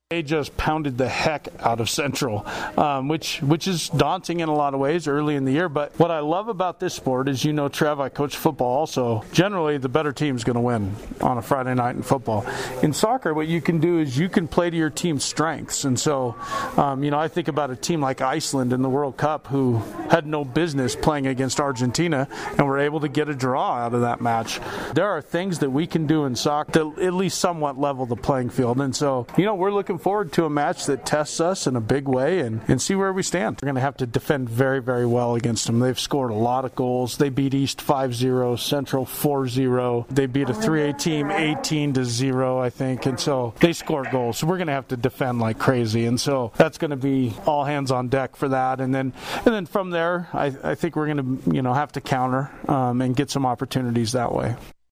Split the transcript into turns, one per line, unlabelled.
They just pounded the heck out of Central, which is daunting in a lot of ways early in the year. But what I love about this sport is, Trev, I coach football also. Generally, the better team's going to win on a Friday night in football. In soccer, what you can do is you can play to your team's strengths. And so, I think about a team like Iceland in the World Cup who had no business playing against Argentina and were able to get a draw out of that match. There are things that we can do in soccer that at least somewhat level the playing field. And so, we're looking forward to a match that tests us in a big way and see where we stand. We're going to have to defend very, very well against them. They've scored a lot of goals. They beat East 5-0, Central 4-0. They beat a 3A team 18-0, I think. And so they score goals. So we're going to have to defend like crazy. And so that's going to be all hands on deck for that. And then from there, I think we're going to, have to counter and get some opportunities that way.